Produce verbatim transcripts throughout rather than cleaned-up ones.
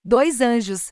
Dois anjos.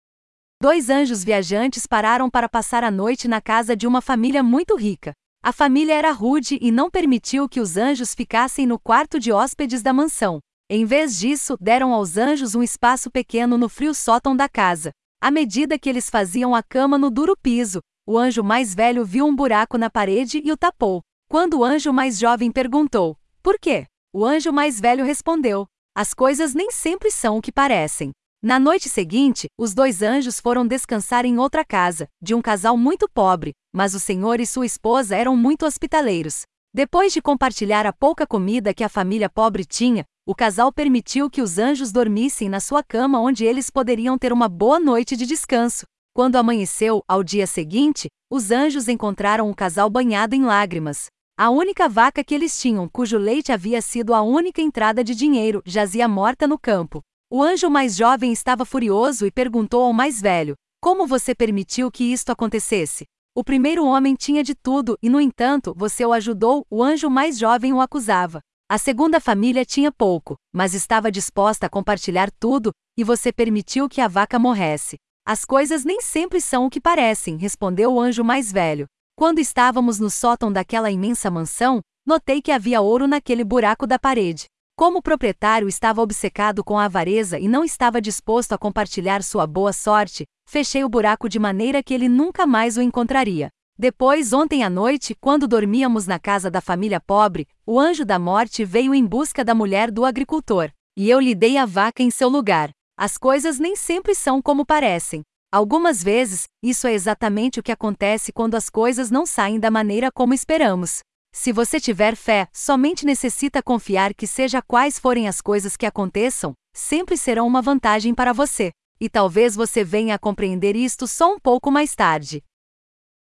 Dois anjos viajantes pararam para passar a noite na casa de uma família muito rica. A família era rude e não permitiu que os anjos ficassem no quarto de hóspedes da mansão. Em vez disso, deram aos anjos um espaço pequeno no frio sótão da casa. À medida que eles faziam a cama no duro piso, o anjo mais velho viu um buraco na parede e o tapou. Quando o anjo mais jovem perguntou: "Por quê?", o anjo mais velho respondeu: "As coisas nem sempre são o que parecem." Na noite seguinte, os dois anjos foram descansar em outra casa, de um casal muito pobre, mas o senhor e sua esposa eram muito hospitaleiros. Depois de compartilhar a pouca comida que a família pobre tinha, o casal permitiu que os anjos dormissem na sua cama onde eles poderiam ter uma boa noite de descanso. Quando amanheceu, ao dia seguinte, os anjos encontraram o casal banhado em lágrimas. A única vaca que eles tinham, cujo leite havia sido a única entrada de dinheiro, jazia morta no campo. O anjo mais jovem estava furioso e perguntou ao mais velho: "Como você permitiu que isto acontecesse? O primeiro homem tinha de tudo e, no entanto, você o ajudou." O anjo mais jovem o acusava. "A segunda família tinha pouco, mas estava disposta a compartilhar tudo, e você permitiu que a vaca morresse." "As coisas nem sempre são o que parecem", respondeu o anjo mais velho. "Quando estávamos no sótão daquela imensa mansão, notei que havia ouro naquele buraco da parede. Como o proprietário estava obcecado com a avareza e não estava disposto a compartilhar sua boa sorte, fechei o buraco de maneira que ele nunca mais o encontraria. Depois, ontem à noite, quando dormíamos na casa da família pobre, o anjo da morte veio em busca da mulher do agricultor, e eu lhe dei a vaca em seu lugar. As coisas nem sempre são como parecem. Algumas vezes, isso é exatamente o que acontece quando as coisas não saem da maneira como esperamos. Se você tiver fé, somente necessita confiar que, seja quais forem as coisas que aconteçam, sempre serão uma vantagem para você. E talvez você venha a compreender isto só um pouco mais tarde.